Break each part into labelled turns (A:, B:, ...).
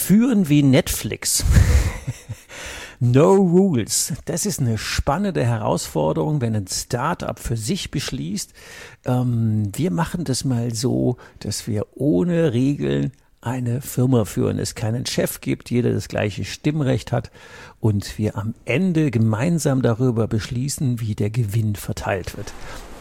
A: Führen wie Netflix. No Rules. Das ist eine spannende Herausforderung, wenn ein Start-up für sich beschließt. Wir machen das mal so, dass wir ohne Regeln eine Firma führen, es keinen Chef gibt, jeder das gleiche Stimmrecht hat und wir am Ende gemeinsam darüber beschließen, wie der Gewinn verteilt wird.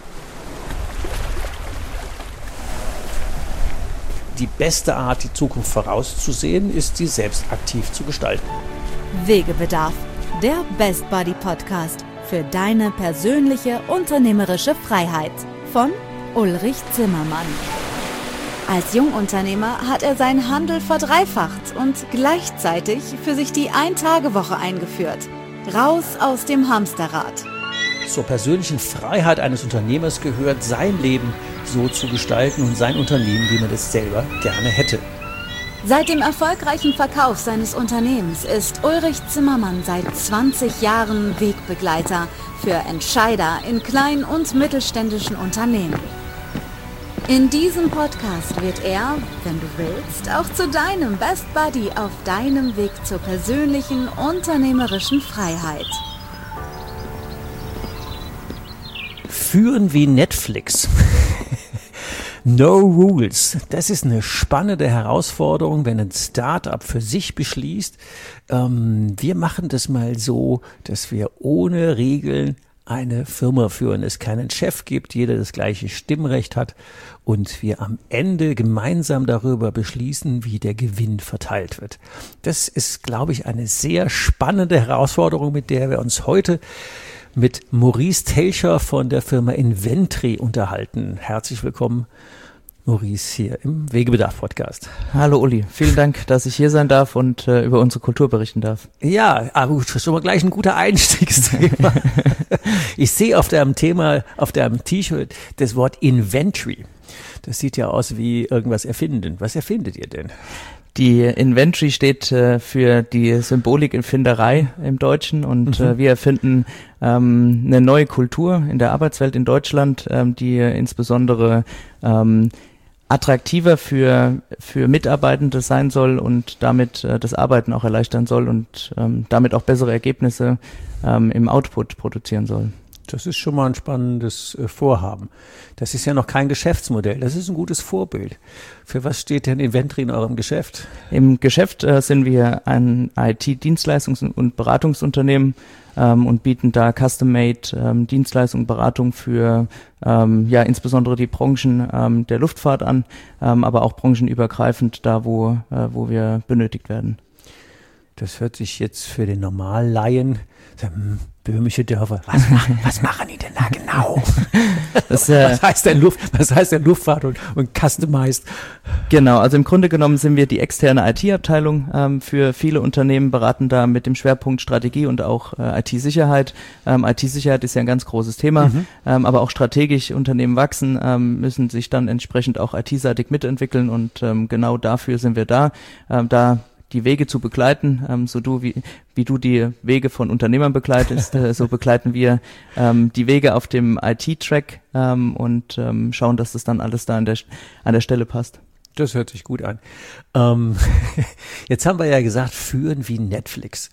A: Die beste Art, die Zukunft vorauszusehen, ist, sie selbst aktiv zu gestalten.
B: Wegebedarf, der Best Buddy Podcast für deine persönliche unternehmerische Freiheit von Ulrich Zimmermann. Als Jungunternehmer hat er seinen Handel verdreifacht und gleichzeitig für sich die Ein-Tage-Woche eingeführt. Raus aus dem Hamsterrad.
A: Zur persönlichen Freiheit eines Unternehmers gehört, sein Leben so zu gestalten und sein Unternehmen, wie man es selber gerne hätte.
B: Seit dem erfolgreichen Verkauf seines Unternehmens ist Ulrich Zimmermann seit 20 Jahren Wegbegleiter für Entscheider in kleinen und mittelständischen Unternehmen. In diesem Podcast wird er, wenn du willst, auch zu deinem Best Buddy auf deinem Weg zur persönlichen unternehmerischen Freiheit.
A: Führen wie Netflix. No Rules. Das ist eine spannende Herausforderung, wenn ein Start-up für sich beschließt. Wir machen das mal so, dass wir ohne Regeln eine Firma führen, es keinen Chef gibt, jeder das gleiche Stimmrecht hat und wir am Ende gemeinsam darüber beschließen, wie der Gewinn verteilt wird. Das ist, glaube ich, eine sehr spannende Herausforderung, mit der wir uns heute mit Maurice Telcher von der Firma Inventri unterhalten. Herzlich willkommen, Maurice, hier im Wegebedarf-Podcast.
C: Hallo Uli, vielen Dank, dass ich hier sein darf und über unsere Kultur berichten darf.
A: Ja, aber schon mal gleich ein guter Einstiegsthema. Ich sehe auf deinem T-Shirt das Wort Inventri. Das sieht ja aus wie irgendwas erfinden. Was erfindet ihr denn?
C: Die Inventri steht für die Symbolik in Finderei im Deutschen und wir erfinden eine neue Kultur in der Arbeitswelt in Deutschland, die insbesondere attraktiver für Mitarbeitende sein soll und damit das Arbeiten auch erleichtern soll und damit auch bessere Ergebnisse im Output produzieren soll.
A: Das ist schon mal ein spannendes Vorhaben. Das ist ja noch kein Geschäftsmodell. Das ist ein gutes Vorbild. Für was steht denn Inventri in eurem Geschäft?
C: Im Geschäft sind wir ein IT-Dienstleistungs- und Beratungsunternehmen und bieten da Custom-Made Dienstleistungen und Beratung für insbesondere die Branchen der Luftfahrt an, aber auch branchenübergreifend da, wo wir benötigt werden.
A: Das hört sich jetzt für den Normallaien, böhmische Dörfer, was machen die denn da genau? Was heißt denn Luftfahrt und customized?
C: Genau, also im Grunde genommen sind wir die externe IT-Abteilung für viele Unternehmen, beraten da mit dem Schwerpunkt Strategie und auch IT-Sicherheit. IT-Sicherheit ist ja ein ganz großes Thema, aber auch strategisch Unternehmen wachsen, müssen sich dann entsprechend auch IT-seitig mitentwickeln und genau dafür sind wir da die Wege zu begleiten, wie du die Wege von Unternehmern begleitest, so begleiten wir die Wege auf dem IT-Track und schauen, dass das dann alles da an der Stelle passt.
A: Das hört sich gut an. Jetzt haben wir ja gesagt, führen wie Netflix.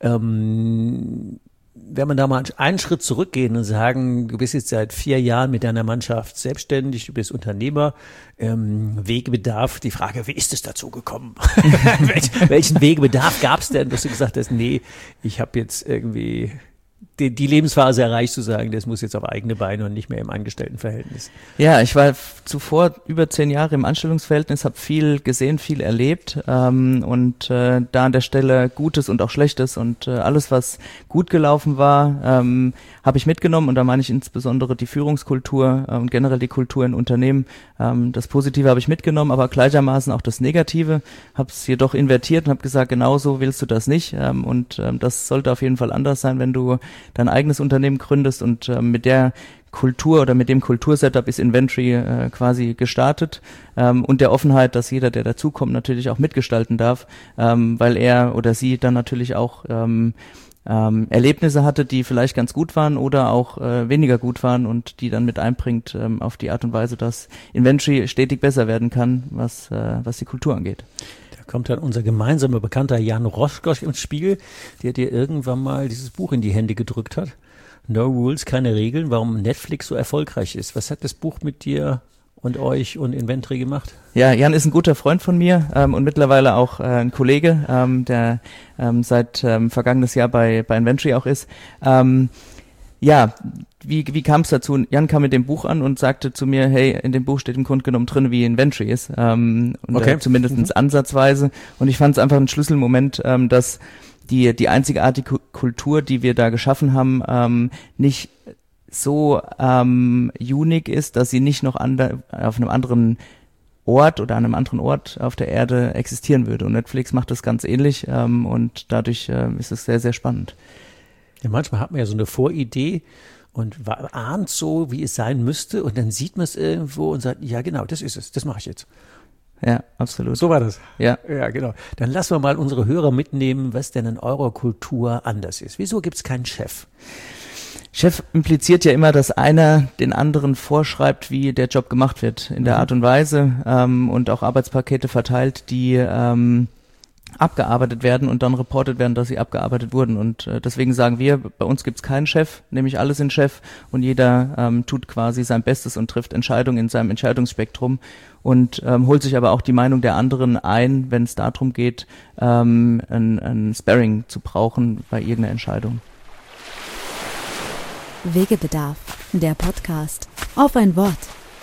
A: Wenn man da mal einen Schritt zurückgehen und sagen, du bist jetzt seit 4 Jahren mit deiner Mannschaft selbstständig, du bist Unternehmer, Wegebedarf, die Frage, wie ist es dazu gekommen? Welchen Wegebedarf gab es denn, dass du gesagt hast, nee, ich habe jetzt irgendwie die Lebensphase erreicht, zu sagen, das muss jetzt auf eigene Beine und nicht mehr im Angestelltenverhältnis.
C: Ja, ich war zuvor über 10 Jahre im Anstellungsverhältnis, habe viel gesehen, viel erlebt und da an der Stelle Gutes und auch Schlechtes und alles, was gut gelaufen war, habe ich mitgenommen und da meine ich insbesondere die Führungskultur und generell die Kultur in Unternehmen. Das Positive habe ich mitgenommen, aber gleichermaßen auch das Negative, habe es jedoch invertiert und habe gesagt, genau so willst du das nicht und das sollte auf jeden Fall anders sein, wenn du dein eigenes Unternehmen gründest und mit der Kultur oder mit dem Kultursetup ist Inventri quasi gestartet und der Offenheit, dass jeder, der dazukommt, natürlich auch mitgestalten darf, weil er oder sie dann natürlich auch Erlebnisse hatte, die vielleicht ganz gut waren oder auch weniger gut waren und die dann mit einbringt auf die Art und Weise, dass Inventri stetig besser werden kann, was die Kultur angeht.
A: Da kommt dann unser gemeinsamer Bekannter Jan Roschkosch ins Spiel, der dir irgendwann mal dieses Buch in die Hände gedrückt hat. No Rules, keine Regeln, warum Netflix so erfolgreich ist. Was hat das Buch mit dir und euch und Inventory gemacht?
C: Ja, Jan ist ein guter Freund von mir und mittlerweile auch ein Kollege, der seit vergangenes Jahr bei Inventory auch ist. Wie kam es dazu? Jan kam mit dem Buch an und sagte zu mir, hey, in dem Buch steht im Grunde genommen drin, wie Inventory ist. Zumindest ansatzweise. Und ich fand es einfach ein Schlüsselmoment, dass die einzigartige Kultur, die wir da geschaffen haben, nicht so unique ist, dass sie nicht noch auf einem anderen Ort oder an einem anderen Ort auf der Erde existieren würde. Und Netflix macht das ganz ähnlich und dadurch ist es sehr, sehr spannend.
A: Ja, manchmal hat man ja so eine Voridee und ahnt so, wie es sein müsste und dann sieht man es irgendwo und sagt, ja genau, das ist es, das mache ich jetzt.
C: Ja, absolut.
A: So war das.
C: Ja,
A: genau. Dann lassen wir mal unsere Hörer mitnehmen, was denn in eurer Kultur anders ist. Wieso gibt es keinen Chef?
C: Chef impliziert ja immer, dass einer den anderen vorschreibt, wie der Job gemacht wird, in der Art und Weise und auch Arbeitspakete verteilt, die abgearbeitet werden und dann reportet werden, dass sie abgearbeitet wurden. Und deswegen sagen wir, bei uns gibt's keinen Chef, nämlich alle sind Chef und jeder tut quasi sein Bestes und trifft Entscheidungen in seinem Entscheidungsspektrum und holt sich aber auch die Meinung der anderen ein, wenn es darum geht, ein Sparring zu brauchen bei irgendeiner Entscheidung.
B: Wegebedarf, der Podcast. Auf ein Wort.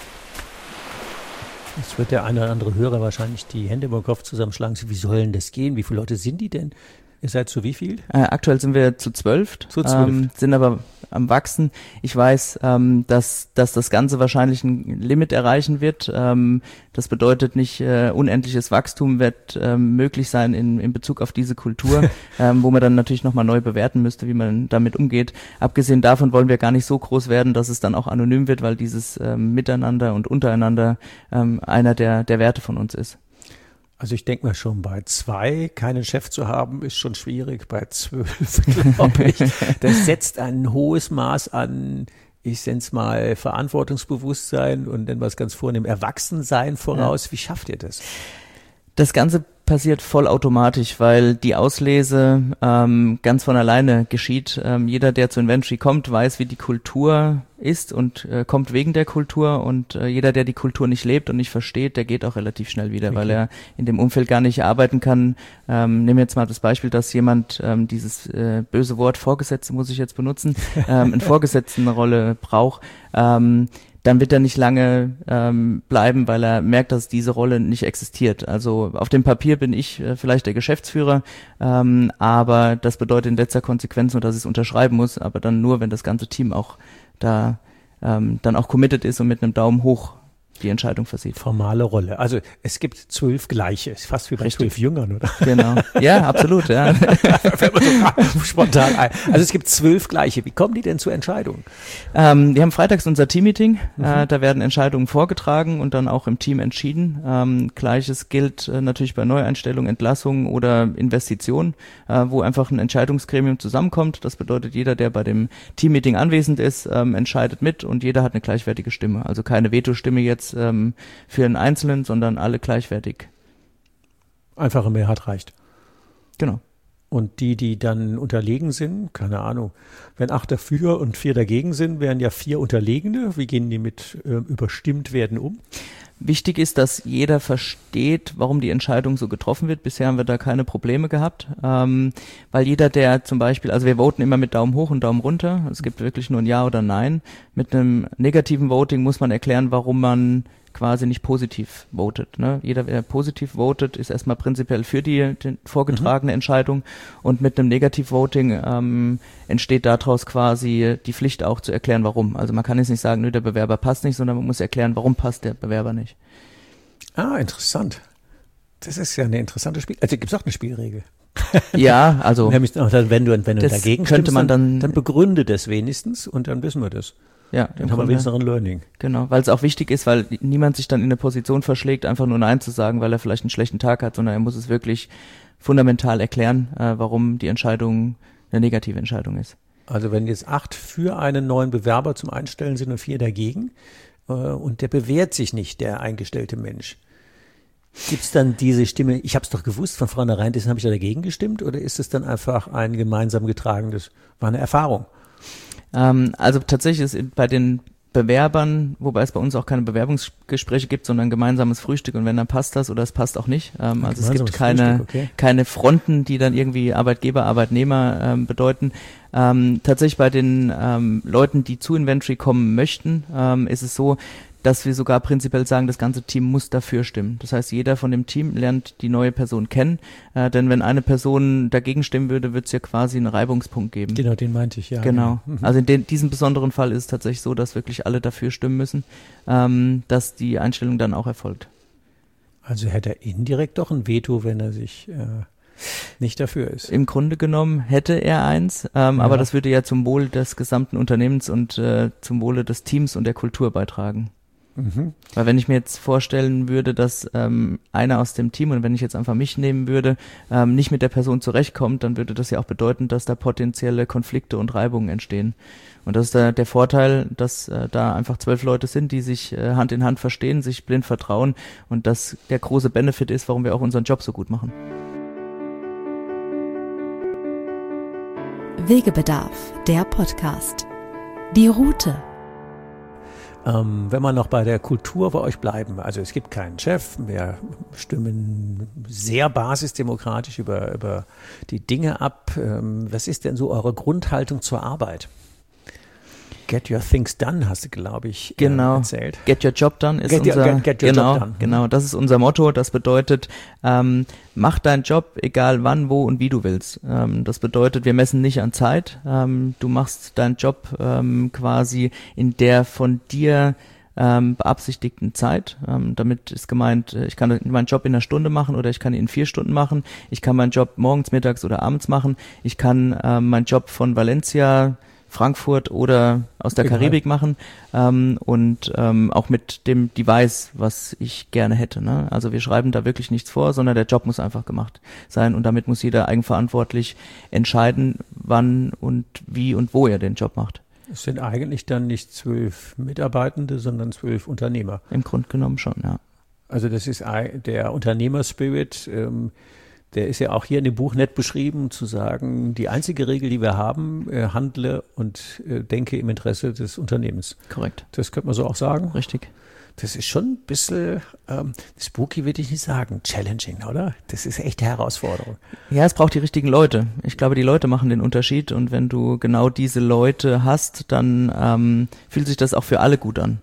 A: Jetzt wird der eine oder andere Hörer wahrscheinlich die Hände über den Kopf zusammenschlagen. Wie soll denn das gehen? Wie viele Leute sind die denn? Ihr seid zu wie viel?
C: Aktuell sind wir zu 12. Sind aber am Wachsen. Ich weiß, dass das Ganze wahrscheinlich ein Limit erreichen wird. Das bedeutet nicht, unendliches Wachstum wird möglich sein in Bezug auf diese Kultur, wo man dann natürlich nochmal neu bewerten müsste, wie man damit umgeht. Abgesehen davon wollen wir gar nicht so groß werden, dass es dann auch anonym wird, weil dieses Miteinander und untereinander einer der Werte von uns ist.
A: Also ich denke mal schon, bei 2 keinen Chef zu haben, ist schon schwierig. Bei 12, glaube ich, das setzt ein hohes Maß an, ich nenne es mal Verantwortungsbewusstsein und dann was ganz vornehm Erwachsensein voraus. Ja. Wie schafft ihr das?
C: Das Ganze passiert vollautomatisch, weil die Auslese ganz von alleine geschieht. Jeder, der zu Inventory kommt, weiß, wie die Kultur ist und kommt wegen der Kultur und jeder, der die Kultur nicht lebt und nicht versteht, der geht auch relativ schnell wieder, weil er in dem Umfeld gar nicht arbeiten kann. Nehmen wir jetzt mal das Beispiel, dass jemand dieses böse Wort Vorgesetzte, muss ich jetzt benutzen, eine Vorgesetztenrolle braucht. Dann wird er nicht lange bleiben, weil er merkt, dass diese Rolle nicht existiert. Also auf dem Papier bin ich vielleicht der Geschäftsführer, aber das bedeutet in letzter Konsequenz nur, dass ich es unterschreiben muss, aber dann nur, wenn das ganze Team auch da dann auch committed ist und mit einem Daumen hoch die Entscheidung versieht.
A: Formale Rolle. Also es gibt 12 gleiche, fast wie bei 12 Jüngern, oder?
C: Genau. Ja, absolut, ja.
A: Fällt mir so spontan ein. Also es gibt 12 gleiche. Wie kommen die denn zu Entscheidungen?
C: Wir haben freitags unser Teammeeting. Da werden Entscheidungen vorgetragen und dann auch im Team entschieden. Gleiches gilt natürlich bei Neueinstellungen, Entlassungen oder Investitionen, wo einfach ein Entscheidungsgremium zusammenkommt. Das bedeutet, jeder, der bei dem Teammeeting anwesend ist, entscheidet mit und jeder hat eine gleichwertige Stimme. Also keine Veto-Stimme jetzt für einen Einzelnen, sondern alle gleichwertig.
A: Einfache Mehrheit reicht.
C: Genau.
A: Und die dann unterlegen sind, keine Ahnung, wenn 8 dafür und 4 dagegen sind, wären ja 4 Unterlegene. Wie gehen die mit überstimmt werden um?
C: Wichtig ist, dass jeder versteht, warum die Entscheidung so getroffen wird. Bisher haben wir da keine Probleme gehabt, weil jeder, der zum Beispiel, also wir voten immer mit Daumen hoch und Daumen runter. Es gibt wirklich nur ein Ja oder Nein. Mit einem negativen Voting muss man erklären, warum man quasi nicht positiv votet. Ne? Jeder, der positiv votet, ist erstmal prinzipiell für die vorgetragene Entscheidung und mit einem Negativ-Voting entsteht daraus quasi die Pflicht auch zu erklären, warum. Also man kann jetzt nicht sagen, nö, der Bewerber passt nicht, sondern man muss erklären, warum passt der Bewerber nicht.
A: Ah, interessant. Das ist ja eine interessante Spiel. Also gibt es auch eine Spielregel.
C: Ja, also
A: wenn du dagegen
C: könnte man
A: dann begründe das wenigstens und dann wissen wir das.
C: Ja,
A: dann haben wir wenigstens noch ein Learning.
C: Genau, weil es auch wichtig ist, weil niemand sich dann in eine Position verschlägt, einfach nur Nein zu sagen, weil er vielleicht einen schlechten Tag hat, sondern er muss es wirklich fundamental erklären, warum die Entscheidung eine negative Entscheidung ist.
A: Also wenn jetzt 8 für einen neuen Bewerber zum Einstellen sind und 4 dagegen und der bewährt sich nicht, der eingestellte Mensch, Gibt's dann diese Stimme, ich habe es doch gewusst von vornherein, deswegen habe ich da dagegen gestimmt, oder ist es dann einfach ein gemeinsam getragenes, war eine Erfahrung?
C: Also tatsächlich ist bei den Bewerbern, wobei es bei uns auch keine Bewerbungsgespräche gibt, sondern ein gemeinsames Frühstück, und wenn, dann passt das oder es passt auch nicht. Also es gibt keine Fronten, die dann irgendwie Arbeitgeber, Arbeitnehmer bedeuten. Tatsächlich bei den Leuten, die zu Inventory kommen möchten, ist es so, dass wir sogar prinzipiell sagen, das ganze Team muss dafür stimmen. Das heißt, jeder von dem Team lernt die neue Person kennen, denn wenn eine Person dagegen stimmen würde, wird es ja quasi einen Reibungspunkt geben.
A: Genau, den meinte ich, ja.
C: Genau. Also in diesem besonderen Fall ist es tatsächlich so, dass wirklich alle dafür stimmen müssen, dass die Einstellung dann auch erfolgt.
A: Also hätte er indirekt doch ein Veto, wenn er sich nicht dafür ist.
C: Im Grunde genommen hätte er eins, aber das würde ja zum Wohl des gesamten Unternehmens und zum Wohle des Teams und der Kultur beitragen. Weil wenn ich mir jetzt vorstellen würde, dass einer aus dem Team, und wenn ich jetzt einfach mich nehmen würde, nicht mit der Person zurechtkommt, dann würde das ja auch bedeuten, dass da potenzielle Konflikte und Reibungen entstehen. Und das ist der Vorteil, dass da einfach 12 Leute sind, die sich Hand in Hand verstehen, sich blind vertrauen, und das der große Benefit ist, warum wir auch unseren Job so gut machen.
B: Wegebedarf, der Podcast. Die Route.
A: Wenn wir noch bei der Kultur bei euch bleiben, also es gibt keinen Chef, wir stimmen sehr basisdemokratisch über die Dinge ab. Was ist denn so eure Grundhaltung zur Arbeit? Get your things done, hast du, glaube ich, erzählt.
C: Get your job done ist
A: get your job done.
C: Genau, das ist unser Motto. Das bedeutet, mach deinen Job, egal wann, wo und wie du willst. Das bedeutet, wir messen nicht an Zeit. Du machst deinen Job quasi in der von dir beabsichtigten Zeit. Damit ist gemeint, ich kann meinen Job in einer Stunde machen oder ich kann ihn in 4 Stunden machen. Ich kann meinen Job morgens, mittags oder abends machen. Ich kann meinen Job von Valencia, Frankfurt oder aus der Karibik machen und auch mit dem Device, was ich gerne hätte. Ne? Also wir schreiben da wirklich nichts vor, sondern der Job muss einfach gemacht sein, und damit muss jeder eigenverantwortlich entscheiden, wann und wie und wo er den Job macht.
A: Es sind eigentlich dann nicht 12 Mitarbeitende, sondern 12 Unternehmer.
C: Im Grunde genommen schon, ja.
A: Also das ist der Unternehmerspirit, der ist ja auch hier in dem Buch nett beschrieben, zu sagen, die einzige Regel, die wir haben, handle und denke im Interesse des Unternehmens.
C: Korrekt.
A: Das könnte man so auch sagen.
C: Richtig.
A: Das ist schon ein bisschen, spooky würde ich nicht sagen, challenging, oder? Das ist echt eine Herausforderung.
C: Ja, es braucht die richtigen Leute. Ich glaube, die Leute machen den Unterschied, und wenn du genau diese Leute hast, dann fühlt sich das auch für alle gut an.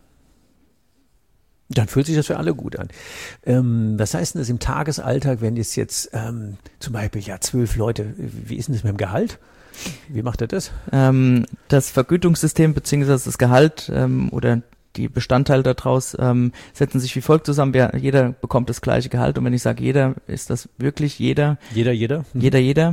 A: Dann fühlt sich das für alle gut an. Was heißt denn das im Tagesalltag, wenn es jetzt zum Beispiel 12 Leute, wie ist denn das mit dem Gehalt? Wie macht er das?
C: Das Vergütungssystem bzw. das Gehalt oder die Bestandteile daraus setzen sich wie folgt zusammen. Jeder bekommt das gleiche Gehalt, und wenn ich sage jeder, ist das wirklich jeder?
A: Jeder.
C: Jeder.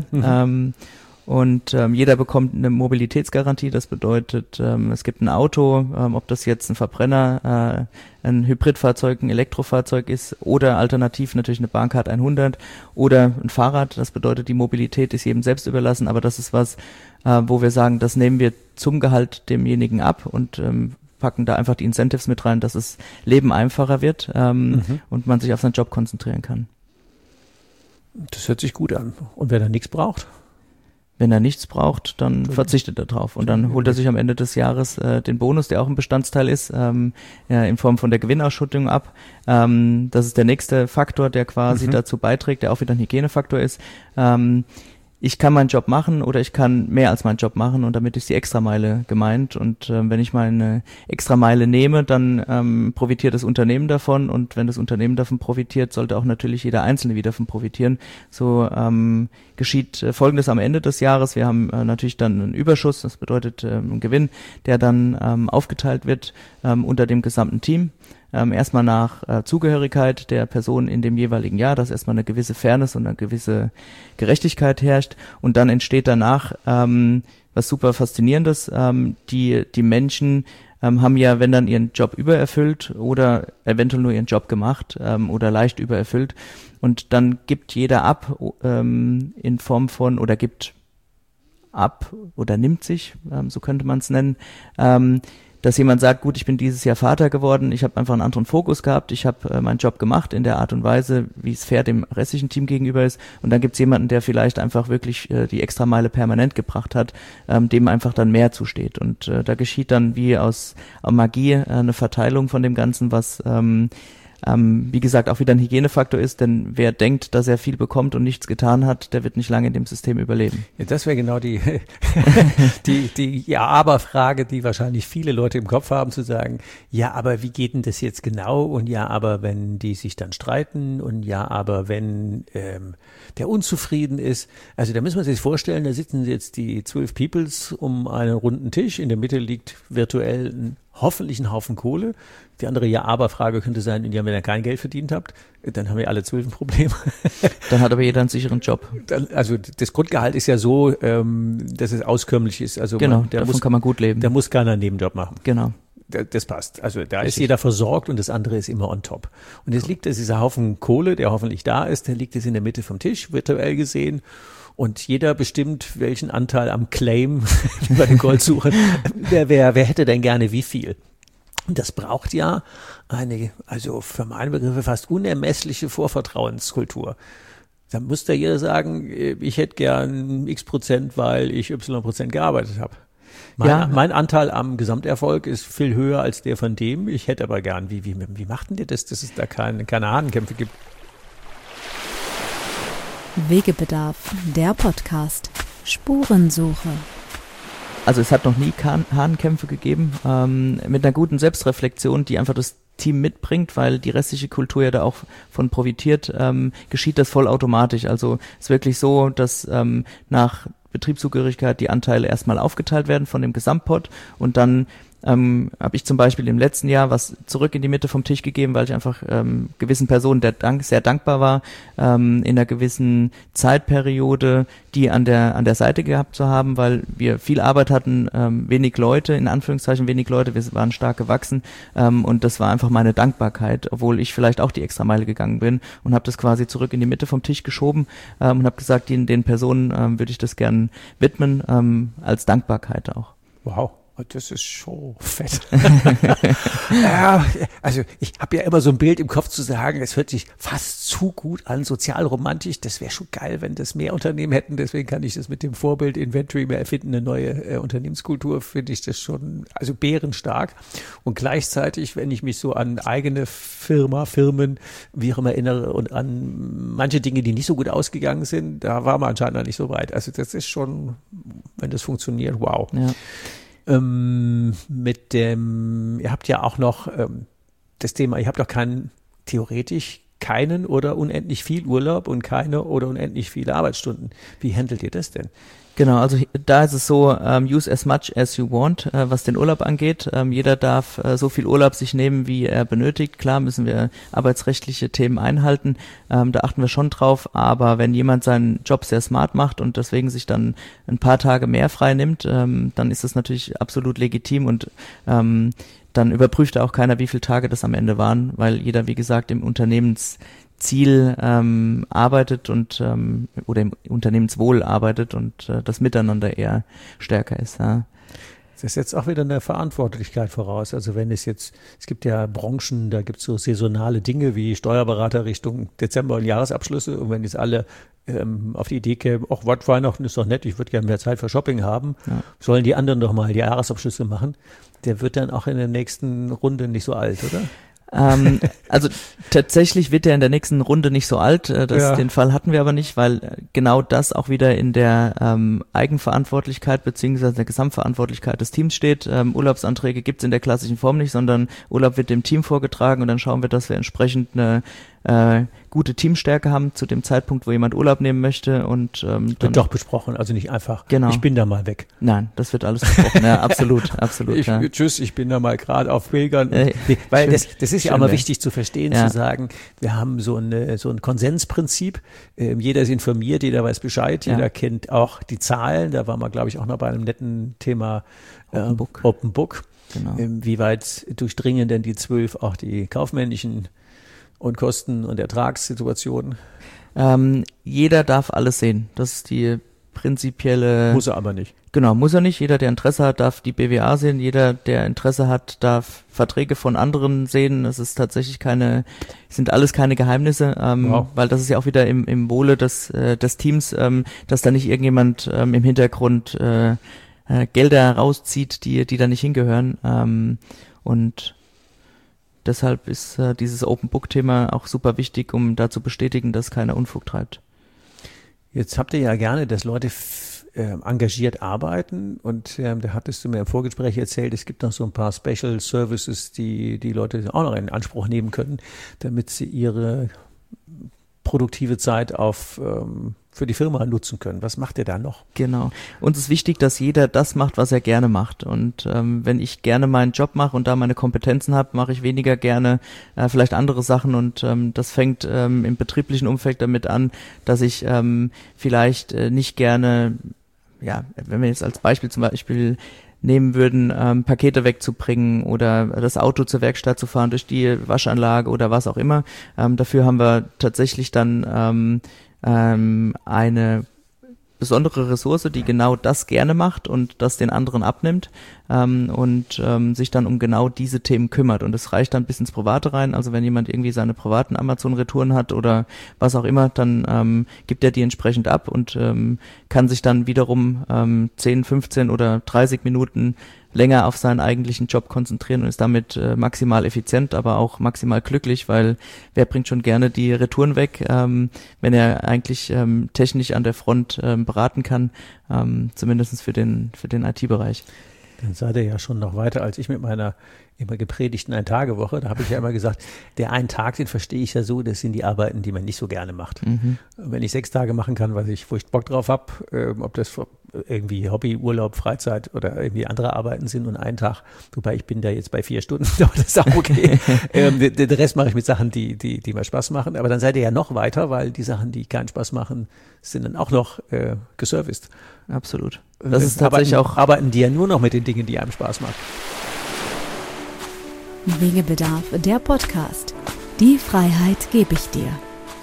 C: Und jeder bekommt eine Mobilitätsgarantie. Das bedeutet, es gibt ein Auto, ob das jetzt ein Verbrenner, ein Hybridfahrzeug, ein Elektrofahrzeug ist, oder alternativ natürlich eine Bahncard 100 oder ein Fahrrad. Das bedeutet, die Mobilität ist jedem selbst überlassen, aber das ist was, wo wir sagen, das nehmen wir zum Gehalt demjenigen ab und packen da einfach die Incentives mit rein, dass das Leben einfacher wird und man sich auf seinen Job konzentrieren kann.
A: Das hört sich gut an. Und wer da nichts braucht?
C: Wenn er nichts braucht, dann verzichtet er drauf, und dann holt er sich am Ende des Jahres den Bonus, der auch ein Bestandteil ist, in Form von der Gewinnausschüttung ab. Das ist der nächste Faktor, der quasi dazu beiträgt, der auch wieder ein Hygienefaktor ist. Ich kann meinen Job machen oder ich kann mehr als meinen Job machen, und damit ist die Extrameile gemeint. Und wenn ich meine Extrameile nehme, dann profitiert das Unternehmen davon, und wenn das Unternehmen davon profitiert, sollte auch natürlich jeder Einzelne wieder davon profitieren. So geschieht Folgendes am Ende des Jahres. Wir haben natürlich dann einen Überschuss, das bedeutet einen Gewinn, der dann aufgeteilt wird unter dem gesamten Team. Erstmal nach Zugehörigkeit der Person in dem jeweiligen Jahr, dass erstmal eine gewisse Fairness und eine gewisse Gerechtigkeit herrscht, und dann entsteht danach was super Faszinierendes. Die Menschen haben ja, wenn dann ihren Job übererfüllt oder eventuell nur ihren Job gemacht oder leicht übererfüllt, und dann gibt jeder ab in Form von, oder gibt ab oder nimmt sich, so könnte man es nennen, dass jemand sagt, gut, ich bin dieses Jahr Vater geworden, ich habe einfach einen anderen Fokus gehabt, ich habe meinen Job gemacht in der Art und Weise, wie es fair dem restlichen Team gegenüber ist, und dann gibt's jemanden, der vielleicht einfach wirklich die Extrameile permanent gebracht hat, dem einfach dann mehr zusteht, und da geschieht dann wie aus Magie eine Verteilung von dem Ganzen, was wie gesagt auch wieder ein Hygienefaktor ist, denn wer denkt, dass er viel bekommt und nichts getan hat, der wird nicht lange in dem System überleben.
A: Ja, das wäre genau die Ja-Aber-Frage, die wahrscheinlich viele Leute im Kopf haben, zu sagen, ja, aber wie geht denn das jetzt genau? Und ja, aber wenn die sich dann streiten, und ja, aber wenn der unzufrieden ist. Also da müssen wir sich vorstellen, da sitzen jetzt die 12 Peoples um einen runden Tisch, in der Mitte liegt virtuell hoffentlich ein Haufen Kohle. Die andere Ja-Aber-Frage könnte sein, ja, wenn ihr kein Geld verdient habt, dann haben wir alle 12 ein Problem.
C: Dann hat aber jeder einen sicheren Job.
A: Also das Grundgehalt ist ja so, dass es auskömmlich ist. Also
C: genau, davon kann man gut leben.
A: Da muss keiner einen Nebenjob machen.
C: Genau.
A: Das passt. Also da ist jeder versorgt, und das andere ist immer on top. Und jetzt liegt dieser Haufen Kohle, der hoffentlich da ist, der liegt jetzt in der Mitte vom Tisch, virtuell gesehen. Und jeder bestimmt, welchen Anteil am Claim, wie bei den Goldsuchern, wer hätte denn gerne wie viel. Und das braucht ja eine, also für meine Begriffe fast unermessliche Vorvertrauenskultur. Da muss da jeder sagen, ich hätte gern X%, weil ich Y% gearbeitet habe. Mein Anteil am Gesamterfolg ist viel höher als der von dem. Ich hätte aber gern, wie macht denn ihr das, dass es da keine Hahnenkämpfe gibt?
B: Wegebedarf, der Podcast. Spurensuche.
C: Also es hat noch nie Hahnenkämpfe gegeben, mit einer guten Selbstreflexion, die einfach das Team mitbringt, weil die restliche Kultur ja da auch von profitiert, geschieht das vollautomatisch. Also es ist wirklich so, dass nach Betriebszugehörigkeit die Anteile erstmal aufgeteilt werden von dem Gesamtpot, und dann habe ich zum Beispiel im letzten Jahr was zurück in die Mitte vom Tisch gegeben, weil ich einfach gewissen Personen sehr dankbar war, in einer gewissen Zeitperiode die an der Seite gehabt zu haben, weil wir viel Arbeit hatten, wenig Leute, in Anführungszeichen wenig Leute, wir waren stark gewachsen, und das war einfach meine Dankbarkeit, obwohl ich vielleicht auch die Extrameile gegangen bin, und habe das quasi zurück in die Mitte vom Tisch geschoben und habe gesagt, den Personen würde ich das gern widmen, als Dankbarkeit auch.
A: Wow. Das ist schon fett. Ja, also ich habe ja immer so ein Bild im Kopf zu sagen, es hört sich fast zu gut an, sozialromantisch. Das wäre schon geil, wenn das mehr Unternehmen hätten. Deswegen kann ich das mit dem Vorbild Inventory mehr erfinden, eine neue Unternehmenskultur, finde ich das schon, also bärenstark. Und gleichzeitig, wenn ich mich so an eigene Firmen, wie auch immer erinnere, und an manche Dinge, die nicht so gut ausgegangen sind, da war man anscheinend noch nicht so weit. Also das ist schon, wenn das funktioniert, wow.
C: Ja.
A: Ihr habt ja auch noch das Thema, ihr habt doch theoretisch keinen oder unendlich viel Urlaub und keine oder unendlich viele Arbeitsstunden. Wie handelt ihr das denn?
C: Genau, also da ist es so, use as much as you want, was den Urlaub angeht. Jeder darf so viel Urlaub sich nehmen, wie er benötigt. Klar müssen wir arbeitsrechtliche Themen einhalten, da achten wir schon drauf, aber wenn jemand seinen Job sehr smart macht und deswegen sich dann ein paar Tage mehr frei nimmt, dann ist das natürlich absolut legitim, und dann überprüft auch keiner, wie viele Tage das am Ende waren, weil jeder, wie gesagt, im Unternehmensziel arbeitet und oder im Unternehmenswohl arbeitet und das Miteinander eher stärker ist. Ja.
A: Das setzt auch wieder eine Verantwortlichkeit voraus. Also wenn es gibt ja Branchen, da gibt es so saisonale Dinge wie Steuerberater Richtung Dezember und Jahresabschlüsse, und wenn jetzt alle auf die Idee kämen, ach, Weihnachten ist doch nett, ich würde gerne mehr Zeit für Shopping haben, sollen die anderen doch mal die Jahresabschlüsse machen, der wird dann auch in der nächsten Runde nicht so alt, oder?
C: Also tatsächlich wird er in der nächsten Runde nicht so alt. Den Fall hatten wir aber nicht, weil genau das auch wieder in der Eigenverantwortlichkeit beziehungsweise der Gesamtverantwortlichkeit des Teams steht. Urlaubsanträge gibt's in der klassischen Form nicht, sondern Urlaub wird dem Team vorgetragen, und dann schauen wir, dass wir entsprechend eine gute Teamstärke haben zu dem Zeitpunkt, wo jemand Urlaub nehmen möchte, und dann
A: wird doch besprochen, also nicht einfach,
C: genau.
A: Ich bin da mal weg.
C: Nein, das wird alles besprochen, ja, absolut.
A: Tschüss, ich bin da mal gerade auf Pilgern. Weil das ist ja auch mal wichtig zu verstehen, zu sagen, wir haben so ein Konsensprinzip, jeder ist informiert, jeder weiß Bescheid, jeder kennt auch die Zahlen, da waren wir, glaube ich, auch noch bei einem netten Thema Open Book. Genau. Wie weit durchdringen denn die 12 auch die kaufmännischen und Kosten- und Ertragssituationen?
C: Jeder darf alles sehen. Das ist die prinzipielle...
A: Muss er aber nicht.
C: Genau, muss er nicht. Jeder, der Interesse hat, darf die BWA sehen. Jeder, der Interesse hat, darf Verträge von anderen sehen. Es ist tatsächlich sind alles keine Geheimnisse,
A: Wow.
C: weil das ist ja auch wieder im Wohle des Teams, dass da nicht irgendjemand im Hintergrund Gelder rauszieht, die da nicht hingehören. Und deshalb ist dieses Open Book Thema auch super wichtig, um da zu bestätigen, dass keiner Unfug treibt.
A: Jetzt habt ihr ja gerne, dass Leute engagiert arbeiten und da hattest du mir im Vorgespräch erzählt, es gibt noch so ein paar Special Services, die Leute auch noch in Anspruch nehmen können, damit sie ihre produktive Zeit für die Firma nutzen können. Was macht ihr da noch?
C: Genau. Uns ist wichtig, dass jeder das macht, was er gerne macht. Und wenn ich gerne meinen Job mache und da meine Kompetenzen habe, mache ich weniger gerne vielleicht andere Sachen. Und das fängt im betrieblichen Umfeld damit an, dass ich vielleicht nicht gerne, ja, wenn wir jetzt als Beispiel zum Beispiel nehmen würden, Pakete wegzubringen oder das Auto zur Werkstatt zu fahren durch die Waschanlage oder was auch immer. Dafür haben wir tatsächlich dann eine besondere Ressource, die genau das gerne macht und das den anderen abnimmt und sich dann um genau diese Themen kümmert. Und es reicht dann bis ins Private rein. Also wenn jemand irgendwie seine privaten Amazon-Retouren hat oder was auch immer, dann gibt er die entsprechend ab und kann sich dann wiederum 10, 15 oder 30 Minuten länger auf seinen eigentlichen Job konzentrieren und ist damit maximal effizient, aber auch maximal glücklich, weil wer bringt schon gerne die Retouren weg, wenn er eigentlich technisch an der Front beraten kann, zumindest für den IT-Bereich.
A: Dann seid ihr ja schon noch weiter als ich mit meiner immer gepredigten Ein-Tage-Woche. Da habe ich ja immer gesagt, der einen Tag, den verstehe ich ja so, das sind die Arbeiten, die man nicht so gerne macht.
C: Mhm.
A: Wenn ich 6 Tage machen kann, wo ich Bock drauf habe, ob das irgendwie Hobby, Urlaub, Freizeit oder irgendwie andere Arbeiten sind und einen Tag, wobei ich bin da jetzt bei 4 Stunden, aber das ist auch okay. Den Rest mache ich mit Sachen, die mir Spaß machen. Aber dann seid ihr ja noch weiter, weil die Sachen, die keinen Spaß machen, sind dann auch noch geserviced.
C: Absolut. Das ist tatsächlich
A: arbeiten die ja nur noch mit den Dingen, die einem Spaß machen.
B: Wegebedarf, der Podcast. Die Freiheit gebe ich dir.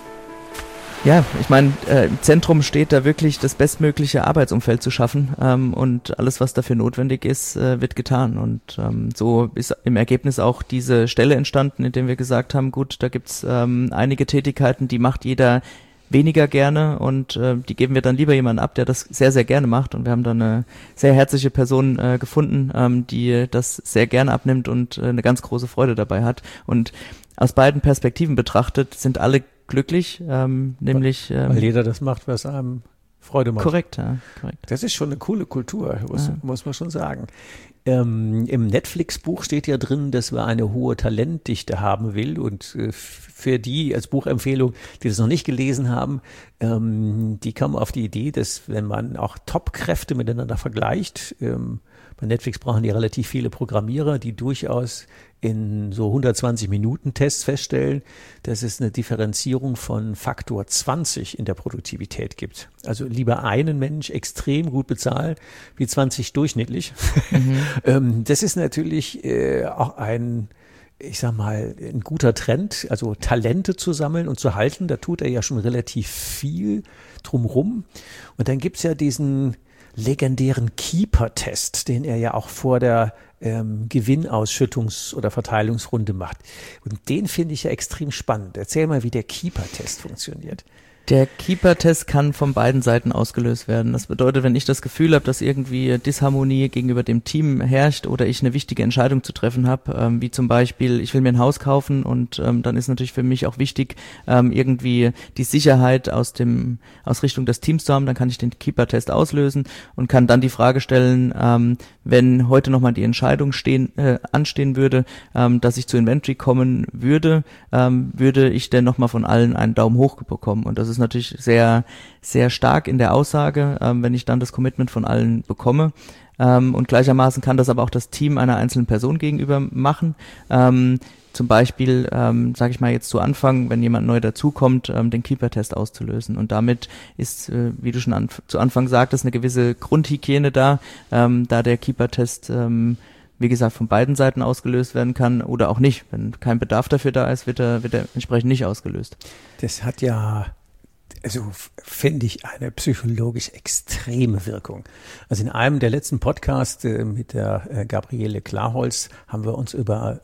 C: Ja, ich meine, im Zentrum steht da wirklich das bestmögliche Arbeitsumfeld zu schaffen und alles, was dafür notwendig ist, wird getan. Und so ist im Ergebnis auch diese Stelle entstanden, in der wir gesagt haben, gut, da gibt's einige Tätigkeiten, die macht jeder weniger gerne und die geben wir dann lieber jemanden ab, der das sehr, sehr gerne macht. Und wir haben dann eine sehr herzliche Person gefunden, die das sehr gerne abnimmt und eine ganz große Freude dabei hat. Und aus beiden Perspektiven betrachtet sind alle glücklich, nämlich
A: weil jeder das macht, was einem Freude macht.
C: Korrekt, ja, korrekt.
A: Das ist schon eine coole Kultur, muss man schon sagen. Im Netflix-Buch steht ja drin, dass man eine hohe Talentdichte haben will und für die als Buchempfehlung, die das noch nicht gelesen haben, die kommen auf die Idee, dass wenn man auch Top-Kräfte miteinander vergleicht, bei Netflix brauchen die relativ viele Programmierer, die durchaus in so 120-Minuten-Tests feststellen, dass es eine Differenzierung von Faktor 20 in der Produktivität gibt. Also lieber einen Mensch extrem gut bezahlen, wie 20 durchschnittlich. Mhm. Das ist natürlich auch ein guter Trend, also Talente zu sammeln und zu halten. Da tut er ja schon relativ viel drumrum. Und dann gibt's ja diesen legendären Keeper-Test, den er ja auch vor der Gewinnausschüttungs- oder Verteilungsrunde macht. Und den finde ich ja extrem spannend. Erzähl mal, wie der Keeper-Test funktioniert.
C: Der Keeper-Test kann von beiden Seiten ausgelöst werden. Das bedeutet, wenn ich das Gefühl habe, dass irgendwie Disharmonie gegenüber dem Team herrscht oder ich eine wichtige Entscheidung zu treffen habe, wie zum Beispiel, ich will mir ein Haus kaufen und dann ist natürlich für mich auch wichtig, irgendwie die Sicherheit aus Richtung des Teams zu haben, dann kann ich den Keeper-Test auslösen und kann dann die Frage stellen, wenn heute nochmal die Entscheidung anstehen würde, dass ich zu Inventory kommen würde, würde ich denn nochmal von allen einen Daumen hoch bekommen. Und das ist natürlich sehr, sehr stark in der Aussage, wenn ich dann das Commitment von allen bekomme. Und gleichermaßen kann das aber auch das Team einer einzelnen Person gegenüber machen. Zum Beispiel, sage ich mal jetzt zu Anfang, wenn jemand neu dazukommt, den Keeper-Test auszulösen. Und damit ist, wie du schon zu Anfang sagtest, eine gewisse Grundhygiene da, da der Keeper-Test wie gesagt, von beiden Seiten ausgelöst werden kann oder auch nicht. Wenn kein Bedarf dafür da ist, wird er entsprechend nicht ausgelöst.
A: Das hat ja also finde ich eine psychologisch extreme Wirkung. Also in einem der letzten Podcasts mit der Gabriele Klarholz haben wir uns über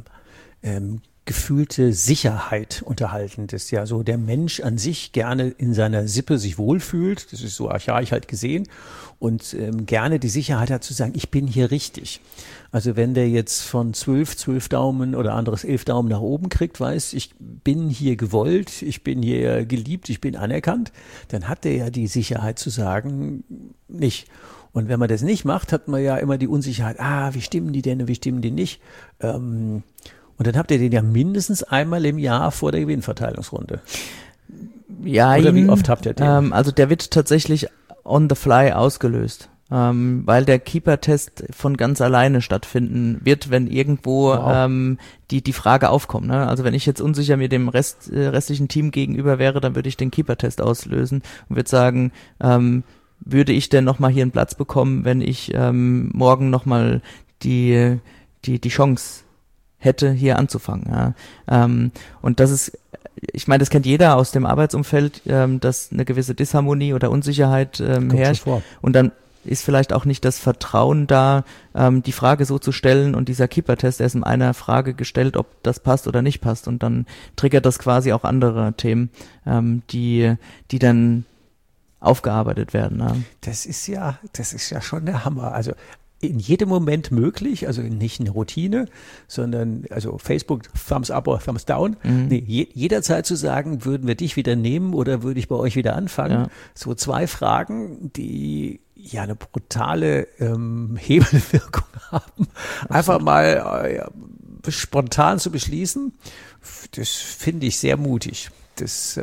A: gefühlte Sicherheit unterhalten, dass ja so der Mensch an sich gerne in seiner Sippe sich wohlfühlt, das ist so archaisch halt gesehen, und gerne die Sicherheit hat zu sagen, ich bin hier richtig. Also wenn der jetzt von 12 Daumen oder anderes 11 Daumen nach oben kriegt, weiß, ich bin hier gewollt, ich bin hier geliebt, ich bin anerkannt, dann hat der ja die Sicherheit zu sagen, nicht. Und wenn man das nicht macht, hat man ja immer die Unsicherheit, wie stimmen die denn und wie stimmen die nicht? Und dann habt ihr den ja mindestens einmal im Jahr vor der Gewinnverteilungsrunde.
C: Ja,
A: oder wie oft habt ihr den?
C: Also der wird tatsächlich on the fly ausgelöst, weil der Keeper-Test von ganz alleine stattfinden wird, wenn irgendwo die Frage aufkommt. Ne? Also wenn ich jetzt unsicher mir dem restlichen Team gegenüber wäre, dann würde ich den Keeper-Test auslösen und würde sagen, würde ich denn nochmal hier einen Platz bekommen, wenn ich morgen nochmal die Chance hätte, hier anzufangen. Ja. Und das ist, ich meine, das kennt jeder aus dem Arbeitsumfeld, dass eine gewisse Disharmonie oder Unsicherheit herrscht. Und dann ist vielleicht auch nicht das Vertrauen da, die Frage so zu stellen, und dieser Keeper-Test, der ist in einer Frage gestellt, ob das passt oder nicht passt, und dann triggert das quasi auch andere Themen, die dann aufgearbeitet werden. Ja.
A: Das ist ja schon der Hammer. Also in jedem Moment möglich, also nicht eine Routine, sondern also Facebook Thumbs up oder Thumbs down. Nee, jederzeit zu sagen, würden wir dich wieder nehmen oder würde ich bei euch wieder anfangen? Ja. So 2 Fragen, die ja eine brutale Hebelwirkung haben. Einfach mal spontan zu beschließen, das finde ich sehr mutig. Das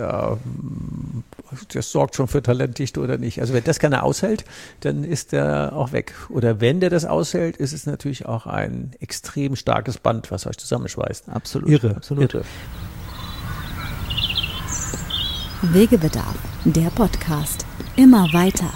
A: sorgt schon für Talentdichte oder nicht. Also wenn das keiner aushält, dann ist der auch weg. Oder wenn der das aushält, ist es natürlich auch ein extrem starkes Band, was euch zusammenschweißt.
C: Absolut. Absolut.
A: Irre.
B: Wegebedarf, der Podcast. Immer weiter.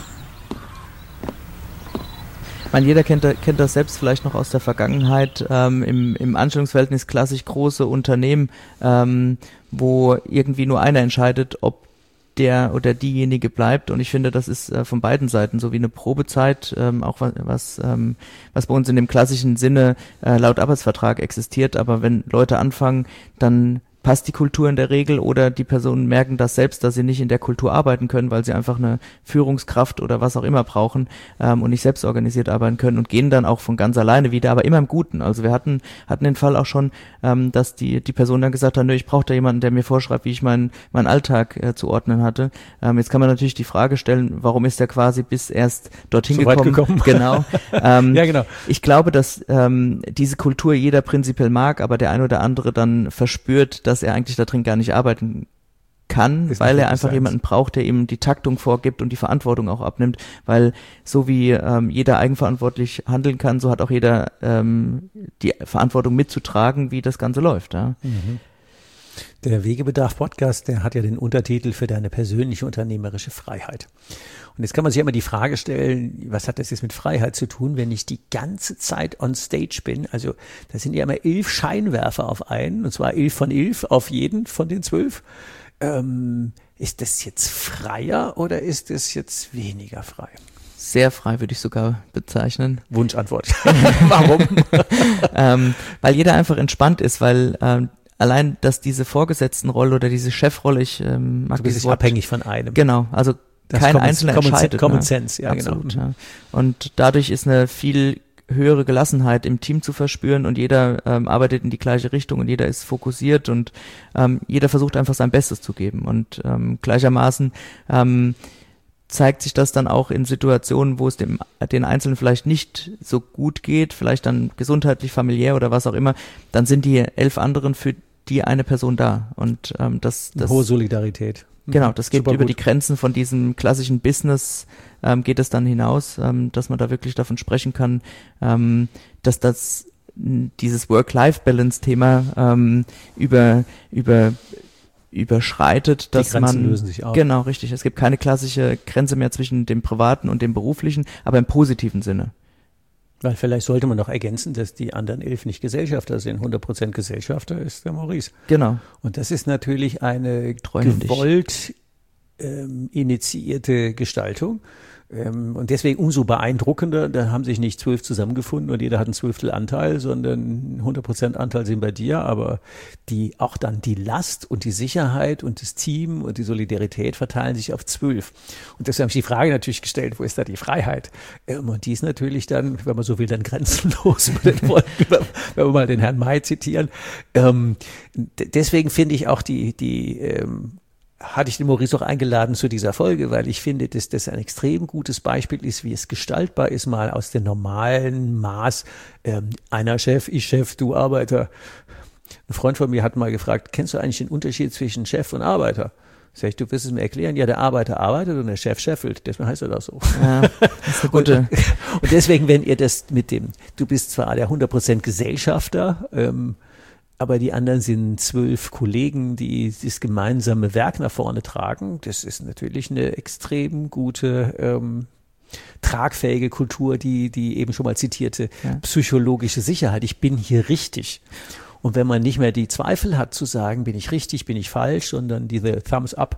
C: Jeder kennt das selbst vielleicht noch aus der Vergangenheit, im Anstellungsverhältnis klassisch große Unternehmen, wo irgendwie nur einer entscheidet, ob der oder diejenige bleibt, und ich finde, das ist von beiden Seiten so wie eine Probezeit, auch was bei uns in dem klassischen Sinne laut Arbeitsvertrag existiert, aber wenn Leute anfangen, dann passt die Kultur in der Regel, oder die Personen merken das selbst, dass sie nicht in der Kultur arbeiten können, weil sie einfach eine Führungskraft oder was auch immer brauchen und nicht selbst organisiert arbeiten können, und gehen dann auch von ganz alleine wieder, aber immer im Guten. Also wir hatten den Fall auch schon, dass die Person dann gesagt hat, nö, ich brauche da jemanden, der mir vorschreibt, wie ich meinen Alltag zu ordnen hatte. Jetzt kann man natürlich die Frage stellen, warum ist der quasi bis erst dorthin
A: so gekommen?
C: Genau.
A: Ja, genau.
C: Ich glaube, dass diese Kultur jeder prinzipiell mag, aber der ein oder andere dann verspürt, dass er eigentlich da drin gar nicht arbeiten kann, weil er einfach jemanden braucht, der ihm die Taktung vorgibt und die Verantwortung auch abnimmt, weil so wie jeder eigenverantwortlich handeln kann, so hat auch jeder die Verantwortung mitzutragen, wie das Ganze läuft. Ja.
A: Mhm. Der Wegebedarf-Podcast, der hat ja den Untertitel für deine persönliche unternehmerische Freiheit. Und jetzt kann man sich immer die Frage stellen, was hat das jetzt mit Freiheit zu tun, wenn ich die ganze Zeit on stage bin? Also da sind ja immer 11 Scheinwerfer auf einen, und zwar 11 von 11 auf jeden von den 12. Ist das jetzt freier oder ist das jetzt weniger frei?
C: Sehr frei, würde ich sogar bezeichnen.
A: Wunschantwort. Warum?
C: Weil jeder einfach entspannt ist, weil allein, dass diese Vorgesetztenrolle oder diese Chefrolle, ich mag
A: du bist
C: dieses Wort,
A: abhängig von einem.
C: Genau, also
A: das
C: kein Einzelner entscheidet.
A: Common Sense, ja,
C: absolut,
A: genau.
C: Ja. Und dadurch ist eine viel höhere Gelassenheit im Team zu verspüren, und jeder arbeitet in die gleiche Richtung und jeder ist fokussiert, und jeder versucht einfach sein Bestes zu geben, und gleichermaßen zeigt sich das dann auch in Situationen, wo es den Einzelnen vielleicht nicht so gut geht, vielleicht dann gesundheitlich, familiär oder was auch immer, dann sind die 11 anderen für die eine Person da, und das
A: hohe Solidarität.
C: Genau, das geht
A: Super
C: über
A: gut.
C: die Grenzen von diesem klassischen Business, geht es dann hinaus, dass man da wirklich davon sprechen kann, dass dieses Work-Life-Balance-Thema überschreitet, dass
A: die Grenzen
C: man
A: lösen sich auf.
C: Genau, richtig. Es gibt keine klassische Grenze mehr zwischen dem Privaten und dem Beruflichen, aber im positiven Sinne.
A: Weil vielleicht sollte man noch ergänzen, dass die anderen 11 nicht Gesellschafter sind. 100% Gesellschafter ist der Maurice.
C: Genau.
A: Und das ist natürlich eine
C: Treuhändig.
A: gewollt initiierte Gestaltung. Und deswegen umso beeindruckender, da haben sich nicht 12 zusammengefunden und jeder hat einen 12. Anteil, sondern 100% Anteil sind bei dir, aber auch dann die Last und die Sicherheit und das Team und die Solidarität verteilen sich auf 12. Und deshalb habe ich die Frage natürlich gestellt, wo ist da die Freiheit? Und die ist natürlich dann, wenn man so will, dann grenzenlos, wenn wir mal den Herrn May zitieren. Deswegen finde ich auch hatte ich den Maurice auch eingeladen zu dieser Folge, weil ich finde, dass das ein extrem gutes Beispiel ist, wie es gestaltbar ist, mal aus dem normalen Maß, einer Chef, ich Chef, du Arbeiter. Ein Freund von mir hat mal gefragt, kennst du eigentlich den Unterschied zwischen Chef und Arbeiter? Sag ich, du wirst es mir erklären, ja, der Arbeiter arbeitet und der Chef scheffelt, deswegen heißt er das so.
C: Ja, das ist eine gute.
A: Und deswegen, wenn ihr das du bist zwar der 100% Gesellschafter, aber die anderen sind 12 Kollegen, die das gemeinsame Werk nach vorne tragen. Das ist natürlich eine extrem gute, tragfähige Kultur, die eben schon mal zitierte psychologische Sicherheit. Ich bin hier richtig. Und wenn man nicht mehr die Zweifel hat zu sagen, bin ich richtig, bin ich falsch, sondern diese Thumbs up,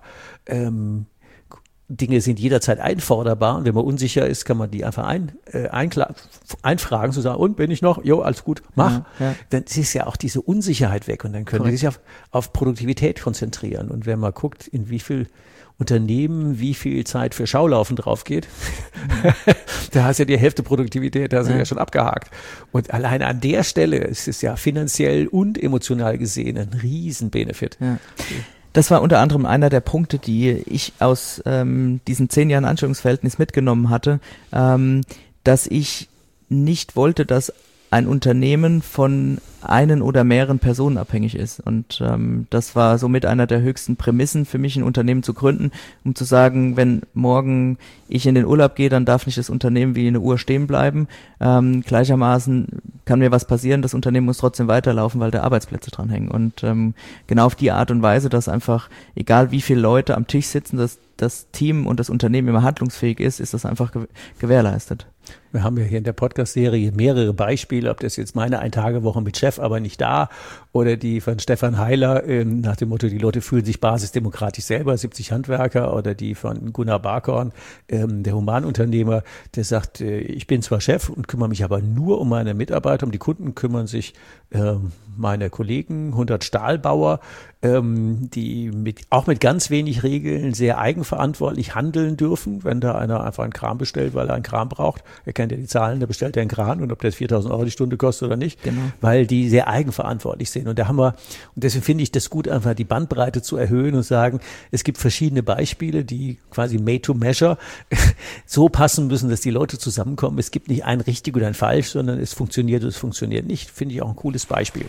A: Dinge sind jederzeit einforderbar und wenn man unsicher ist, kann man die einfach einfragen, zu sagen, und bin ich noch? Jo, alles gut, mach. Ja. Dann ist ja auch diese Unsicherheit weg und dann können die sich auf Produktivität konzentrieren. Und wenn man guckt, in wie viel Unternehmen wie viel Zeit für Schaulaufen drauf geht, da hast du ja die Hälfte Produktivität, da hast du ja schon abgehakt. Und allein an der Stelle ist es ja finanziell und emotional gesehen ein Riesen-Benefit.
C: Ja. Das war unter anderem einer der Punkte, die ich aus diesen 10 Jahren Anstellungsverhältnis mitgenommen hatte, dass ich nicht wollte, dass ein Unternehmen von einen oder mehreren Personen abhängig ist. Und das war somit einer der höchsten Prämissen für mich, ein Unternehmen zu gründen, um zu sagen, wenn morgen ich in den Urlaub gehe, dann darf nicht das Unternehmen wie eine Uhr stehen bleiben. Gleichermaßen kann mir was passieren, das Unternehmen muss trotzdem weiterlaufen, weil da Arbeitsplätze dran hängen. Und genau auf die Art und Weise, dass einfach, egal wie viele Leute am Tisch sitzen, dass das Team und das Unternehmen immer handlungsfähig ist das einfach gewährleistet.
A: Wir haben ja hier in der Podcast-Serie mehrere Beispiele, ob das jetzt meine Ein-Tage-Woche mit Chef, aber nicht da, oder die von Stefan Heiler nach dem Motto, die Leute fühlen sich basisdemokratisch selber, 70 Handwerker, oder die von Gunnar Barkhorn, der Humanunternehmer, der sagt, ich bin zwar Chef und kümmere mich aber nur um meine Mitarbeiter, um die Kunden kümmern sich meine Kollegen, 100 Stahlbauer, die auch mit ganz wenig Regeln sehr eigenverantwortlich handeln dürfen, wenn da einer einfach einen Kran bestellt, weil er einen Kran braucht. Er kennt ja die Zahlen, der bestellt ja einen Kran und ob der 4.000 Euro die Stunde kostet oder nicht, weil die sehr eigenverantwortlich sind. Und da haben wir, und deswegen finde ich das gut, einfach die Bandbreite zu erhöhen und sagen, es gibt verschiedene Beispiele, die quasi made to measure so passen müssen, dass die Leute zusammenkommen. Es gibt nicht ein richtig oder ein falsch, sondern es funktioniert oder es funktioniert nicht. Finde ich auch ein cooles Beispiel.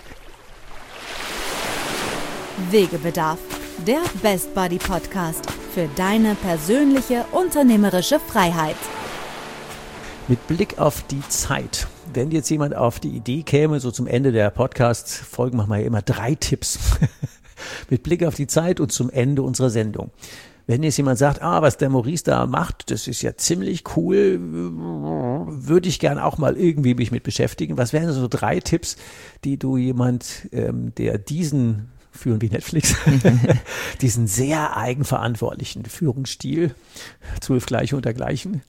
B: Wegebedarf, der Best Buddy Podcast für deine persönliche unternehmerische Freiheit.
A: Mit Blick auf die Zeit, wenn jetzt jemand auf die Idee käme, so zum Ende der Podcast-Folgen machen wir ja immer 3 Tipps. Mit Blick auf die Zeit und zum Ende unserer Sendung. Wenn jetzt jemand sagt, was der Maurice da macht, das ist ja ziemlich cool, würde ich gern auch mal irgendwie mich mit beschäftigen. Was wären so 3 Tipps, die du der diesen führen wie Netflix, diesen sehr eigenverantwortlichen Führungsstil, 12 Gleiche unter Gleichen,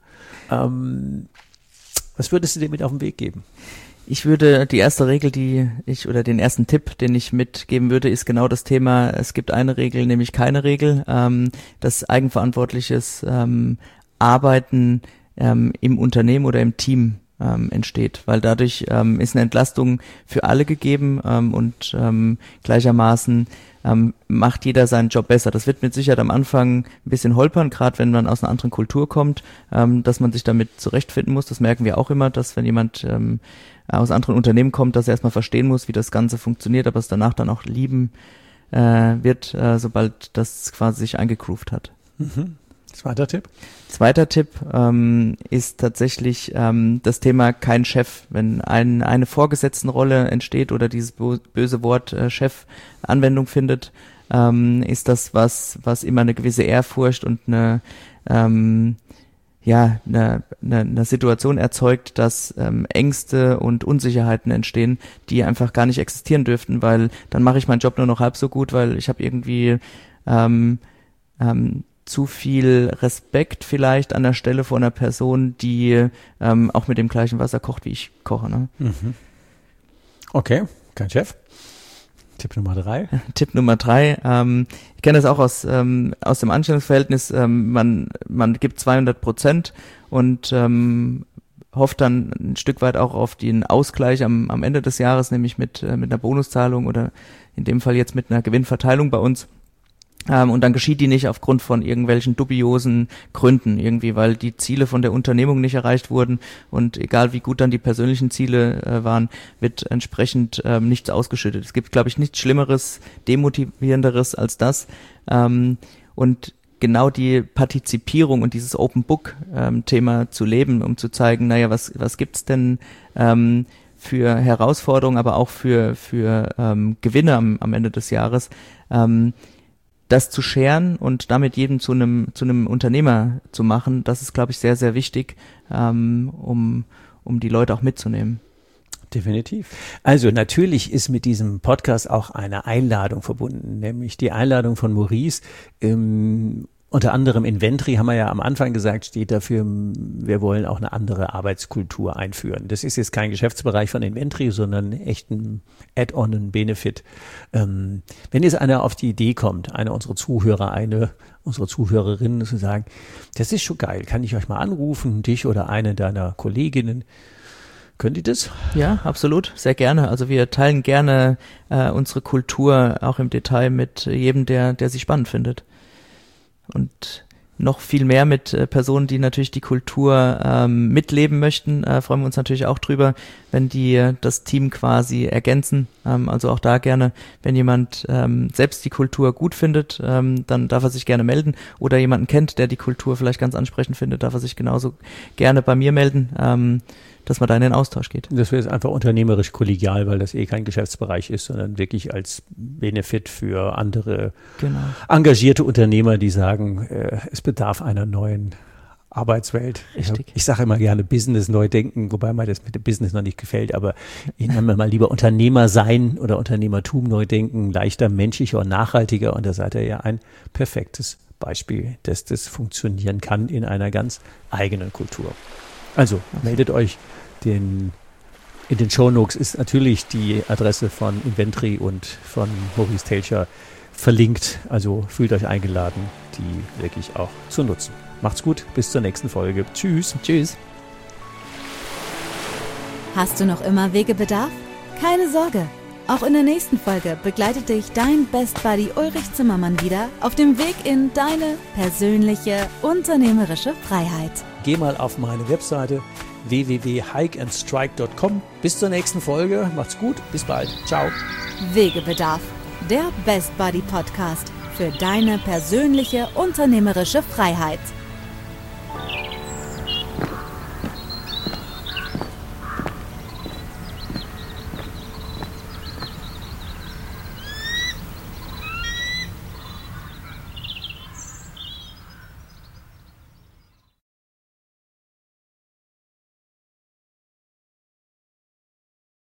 A: was würdest du dir mit auf den Weg geben?
C: Ich würde die erste Regel, den ersten Tipp, den ich mitgeben würde, ist genau das Thema, es gibt eine Regel, nämlich keine Regel, das eigenverantwortliches Arbeiten im Unternehmen oder im Team entsteht, weil dadurch ist eine Entlastung für alle gegeben und gleichermaßen macht jeder seinen Job besser. Das wird mit Sicherheit am Anfang ein bisschen holpern, gerade wenn man aus einer anderen Kultur kommt, dass man sich damit zurechtfinden muss. Das merken wir auch immer, dass wenn jemand aus anderen Unternehmen kommt, dass er erstmal verstehen muss, wie das Ganze funktioniert, aber es danach dann auch lieben wird, sobald das quasi sich eingegroovt hat.
A: Mhm. Zweiter Tipp?
C: Zweiter Tipp ist tatsächlich das Thema kein Chef. Wenn eine Vorgesetztenrolle entsteht oder dieses böse Wort Chef Anwendung findet, ist das was immer eine gewisse Ehrfurcht und eine Situation erzeugt, dass Ängste und Unsicherheiten entstehen, die einfach gar nicht existieren dürften, weil dann mache ich meinen Job nur noch halb so gut, weil ich habe irgendwie zu viel Respekt vielleicht an der Stelle vor einer Person, die auch mit dem gleichen Wasser kocht, wie ich koche. Ne?
A: Okay, kein Chef. Tipp Nummer 3.
C: Tipp Nummer 3. Ich kenne das auch aus dem Anstellungsverhältnis. Man gibt 200% und hofft dann ein Stück weit auch auf den Ausgleich am Ende des Jahres, nämlich mit einer Bonuszahlung oder in dem Fall jetzt mit einer Gewinnverteilung bei uns. Und dann geschieht die nicht aufgrund von irgendwelchen dubiosen Gründen irgendwie, weil die Ziele von der Unternehmung nicht erreicht wurden und egal wie gut dann die persönlichen Ziele waren, wird entsprechend nichts ausgeschüttet. Es gibt, glaube ich, nichts Schlimmeres, Demotivierenderes als das. Und genau die Partizipierung und dieses Open Book Thema zu leben, um zu zeigen, naja, was gibt's denn für Herausforderungen, aber auch für Gewinne am Ende des Jahres, das zu scheren und damit jeden zu einem Unternehmer zu machen, das ist, glaube ich, sehr, sehr wichtig, um die Leute auch mitzunehmen.
A: Definitiv. Also natürlich ist mit diesem Podcast auch eine Einladung verbunden, nämlich die Einladung von Maurice. Unter anderem Inventri, haben wir ja am Anfang gesagt, steht dafür, wir wollen auch eine andere Arbeitskultur einführen. Das ist jetzt kein Geschäftsbereich von Inventri, sondern echt ein Add-on, ein Benefit. Wenn jetzt einer auf die Idee kommt, einer unserer Zuhörer, eine unserer Zuhörerinnen zu sagen, das ist schon geil, kann ich euch mal anrufen, dich oder eine deiner Kolleginnen? Könnt ihr das?
C: Ja, absolut, sehr gerne. Also wir teilen gerne unsere Kultur auch im Detail mit jedem, der sie spannend findet. Und noch viel mehr mit Personen, die natürlich die Kultur mitleben möchten, freuen wir uns natürlich auch drüber, wenn die das Team quasi ergänzen. Also auch da gerne, wenn jemand selbst die Kultur gut findet, dann darf er sich gerne melden. Oder jemanden kennt, der die Kultur vielleicht ganz ansprechend findet, darf er sich genauso gerne bei mir melden, dass man da in den Austausch geht.
A: Das wäre jetzt einfach unternehmerisch kollegial, weil das kein Geschäftsbereich ist, sondern wirklich als Benefit für andere engagierte Unternehmer, die sagen, es bedarf einer neuen Arbeitswelt.
C: Richtig.
A: Ich sage immer gerne Business neu denken, wobei mir das mit dem Business noch nicht gefällt, aber ich nenne mal lieber Unternehmer sein oder Unternehmertum neu denken, leichter, menschlicher und nachhaltiger, und da seid ihr ja ein perfektes Beispiel, dass das funktionieren kann in einer ganz eigenen Kultur. Also meldet euch, in den Shownotes ist natürlich die Adresse von Inventri und von Maurice Teltscher verlinkt, also fühlt euch eingeladen, die wirklich auch zu nutzen. Macht's gut, bis zur nächsten Folge. Tschüss.
C: Tschüss.
B: Hast du noch immer Wegebedarf? Keine Sorge. Auch in der nächsten Folge begleitet dich dein Best Buddy Ulrich Zimmermann wieder auf dem Weg in deine persönliche unternehmerische Freiheit.
A: Geh mal auf meine Webseite www.hikeandstrike.com. Bis zur nächsten Folge. Macht's gut. Bis bald. Ciao.
B: Wegebedarf, der Best Buddy Podcast für deine persönliche unternehmerische Freiheit.